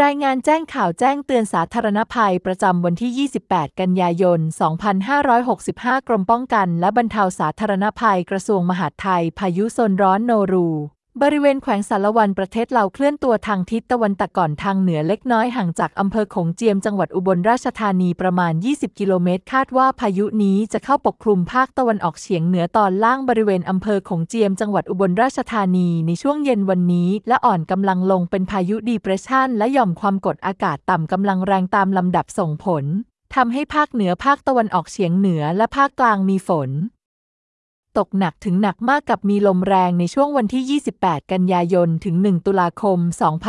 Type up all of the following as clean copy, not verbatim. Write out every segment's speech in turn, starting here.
รายงานแจ้งข่าวแจ้งเตือนสาธารณภัยประจำวันที่ 28 กันยายน 2565 กรมป้องกันและบรรเทาสาธารณภัยกระทรวงมหาดไทยพายุโซนร้อนโนรูบริเวณแขวงสารวันประเทศลาวเคลื่อนตัวทางทิศตะวันตกก่อนทางเหนือเล็กน้อยห่างจากอำเภอโขงเจียมจังหวัดอุบลราชธานีประมาณ 20 กิโลเมตรคาดว่าพายุนี้จะเข้าปกคลุมภาคตะวันออกเฉียงเหนือตอนล่างบริเวณอำเภอโขงเจียมจังหวัดอุบลราชธานีในช่วงเย็นวันนี้และอ่อนกำลังลงเป็นพายุดีเพรสชันและหย่อมความกดอากาศต่ำกำลังแรงตามลำดับส่งผลทำให้ภาคเหนือภาคตะวันออกเฉียงเหนือและภาคกลางมีฝนตกหนักถึงหนักมากกับมีลมแรงในช่วงวันที่ 28 กันยายน ถึง 1 ตุลาคม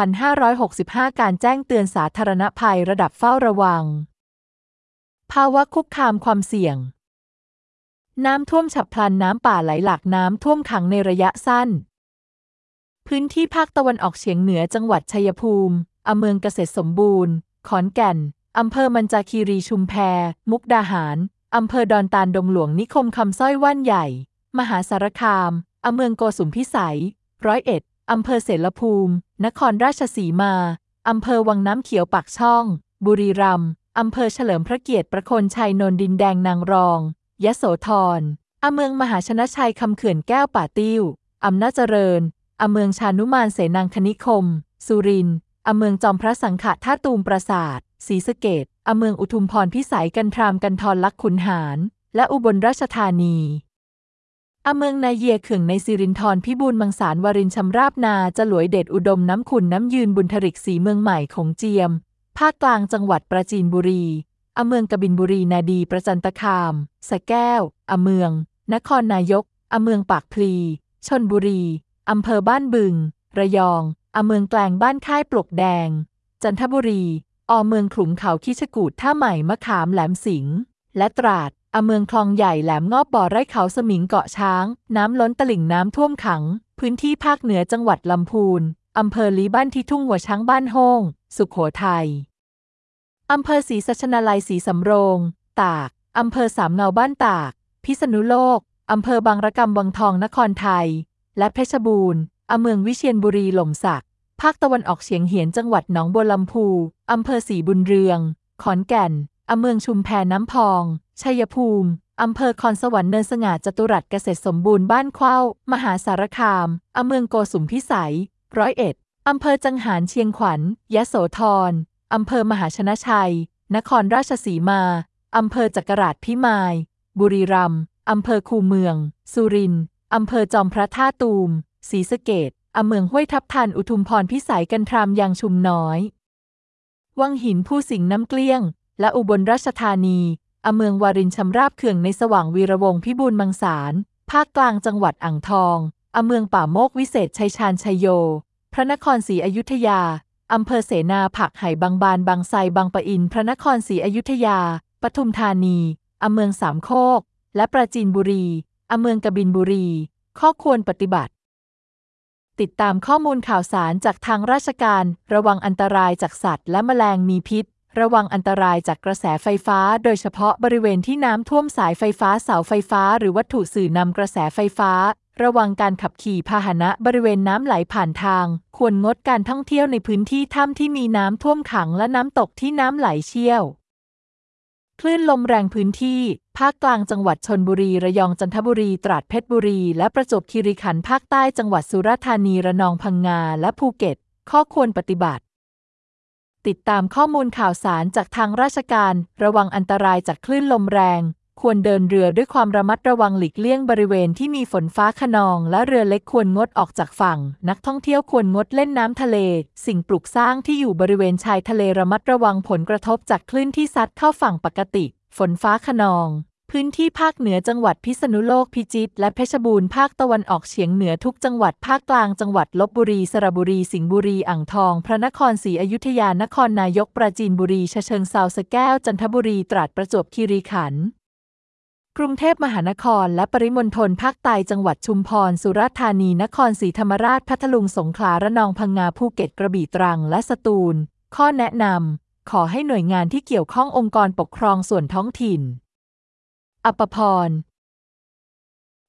2565 การแจ้งเตือนสาธารณภัยระดับเฝ้าระวังภาวะคุกคามความเสี่ยงน้ำท่วมฉับพลันน้ำป่าไหลหลากน้ำท่วมขังในระยะสั้นพื้นที่ภาคตะวันออกเฉียงเหนือจังหวัดชัยภูมิอำเภอเกษตรสมบูรณ์ขอนแก่นอำเภอมัญจาคีรีชุมแพมุกดาหารอำเภอดอนตาลดงหลวงนิคมคำสร้อยว่านใหญ่มหาสารคามอำเภอโกสุมพิสัย101อำเภอเสรภูมินครราชสีมาอำเภอวังน้ำเขียวปากช่องบุรีรัมย์อำเภอเฉลิมพระเกียรติประโคนชัยโนนดินแดงนางรองยโสธรอำเภอมหาชนะชัยคำเขื่อนแก้วป่าติ้วอำนาจเจริญอำเภอชานุมานเสนางคณิคมสุรินทร์อำเภอจอมพระสังฆท่าตูมปราสาทศรีสะเกษอำเภออุทุมพรพิสัยกันทรามกันทรลักขุนหารและอุบลราชธานีอำเภอนาเยียเขื่องในสิรินธรพิบูลมังสารวรินชำราบนาจรวยเดชอุดมน้ำขุนน้ำยืนบุญทริกสีเมืองใหม่โขงเจียมภาคกลางจังหวัดปราจีนบุรีอำเภอกบินบุรีนาดีประจันตคามสระแก้วอำเภอนครนายกอำเภอปากพลีชลบุรีอำเภอบ้านบึงระยองอำเภอแกลงบ้านค่ายปลวกแดงจันทบุรีเมืองขลุงเขาคิชกูฏท่าใหม่มะขามแหลมสิงห์และตราดอำเภอคลองใหญ่แหลมงอบบ่อไร่เขาสมิงเกาะช้างน้ำล้นตลิ่งน้ำท่วมขังพื้นที่ภาคเหนือจังหวัดลำพูนอำเภอลีบ้านที่ทุ่งหัวช้างบ้านโฮงสุโขทัยอำเภอศรีสัชนาลัยศรีสำโรงตากอำเภอสามเงาบ้านตากพิษณุโลกอำเภอบางระกำวังทองนครไทยและเพชรบูรณ์อำเภอวิเชียรบุรีหล่มสักภาคตะวันออกเฉียงเหนือจังหวัดหนองบัวลำพูอำเภอศรีบุญเรืองขอนแก่นอำเภอชุมแพน้ำพองชัยภูมิอำเภอคอนสวรรค์เนินสง่าจตุรัสเกษตรสมบูรณ์บ้านเข้ามหาสารคามอำเภอโกสุมพิสัย101อำเภอจังหารเชียงขวัญยโสธรอำเภอมหาชนะชัยนครราชสีมาอำเภอจักราชพิมายบุรีรัมย์อำเภอคูเมืองสุรินทร์อำเภอจอมพระท่าตูมศรีสะเกษอำเภอห้วยทับทันอุทุมพรพิสัยกันทรามยางชุมน้อยวังหินผู้สิงห์น้ำเกลี้ยงและอุบลราชธานีอำเภอวารินชำราบเขื่องในสว่างวีระวงศ์พิบูลมังสารภาคกลางจังหวัดอ่างทองอำเภอป่าโมกวิเศษชัยชาญชัยโยพระนครศรีอยุธยาอำเภอเสนาผักไห่บางบานบางไทรบางปะอินพระนครศรีอยุธยาปทุมธานีอำเภอสามโคกและปราจีนบุรีอำเภอกบินบุรีข้อควรปฏิบัติติดตามข้อมูลข่าวสารจากทางราชการระวังอันตรายจากสัตว์และแมลงมีพิษระวังอันตรายจากกระแสไฟฟ้าโดยเฉพาะบริเวณที่น้ำท่วมสายไฟฟ้าเสาไฟฟ้าหรือวัตถุสื่อนำกระแสไฟฟ้าระวังการขับขี่พาหนะบริเวณน้ำไหลผ่านทางควรงดการท่องเที่ยวในพื้นที่ถ้ำที่มีน้ำท่วมขังและน้ำตกที่น้ำไหลเชี่ยวคลื่นลมแรงพื้นที่ภาคกลางจังหวัดชลบุรีระยองจันทบุรีตราดเพชรบุรีและประจวบคีรีขันธ์ภาคใต้จังหวัดสุราษฎร์ธานีระนองพังงาและภูเก็ตข้อควรปฏิบัติติดตามข้อมูลข่าวสารจากทางราชการระวังอันตรายจากคลื่นลมแรงควรเดินเรือด้วยความระมัดระวังหลีกเลี่ยงบริเวณที่มีฝนฟ้าคะนองและเรือเล็กควรงดออกจากฝั่งนักท่องเที่ยวควรงดเล่นน้ำทะเลสิ่งปลูกสร้างที่อยู่บริเวณชายทะเลระมัดระวังผลกระทบจากคลื่นที่ซัดเข้าฝั่งปกติฝนฟ้าคะนองพื้นที่ภาคเหนือจังหวัดพิษณุโลกพิจิตรและเพชรบูรณ์ภาคตะวันออกเฉียงเหนือทุกจังหวัดภาคกลางจังหวัดลพบุรีสระบุรีสิงห์บุรีอ่างทองพระนครศรีอยุธยานครนายกปราจีนบุรีฉะเชิงเทราสระแก้วจันทบุรีตราดประจวบคีรีขันธ์กรุงเทพมหานครและปริมณฑลภาคใต้จังหวัดชุมพรสุราษฎร์ธานีนครศรีธรรมราชพัทลุงสงขลาระนองพังงาภูเก็ตกระบี่ตรังและสตูลข้อแนะนำขอให้หน่วยงานที่เกี่ยวข้ององค์กรปกครองส่วนท้องถิ่นอภพร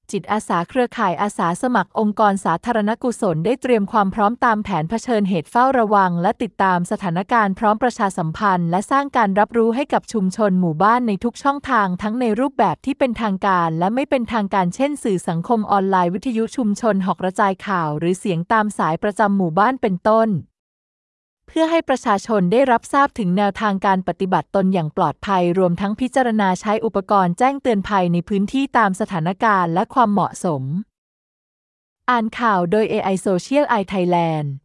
จิตอาสาเครือข่ายอาสาสมัครองค์กรสาธารณกุศลได้เตรียมความพร้อมตามแผนเผชิญเหตุเฝ้าระวังและติดตามสถานการณ์พร้อมประชาสัมพันธ์และสร้างการรับรู้ให้กับชุมชนหมู่บ้านในทุกช่องทางทั้งในรูปแบบที่เป็นทางการและไม่เป็นทางการเช่นสื่อสังคมออนไลน์วิทยุชุมชนหอกกระจายข่าวหรือเสียงตามสายประจำหมู่บ้านเป็นต้นเพื่อให้ประชาชนได้รับทราบถึงแนวทางการปฏิบัติตนอย่างปลอดภัยรวมทั้งพิจารณาใช้อุปกรณ์แจ้งเตือนภัยในพื้นที่ตามสถานการณ์และความเหมาะสมอ่านข่าวโดย AI Social Eye Thailand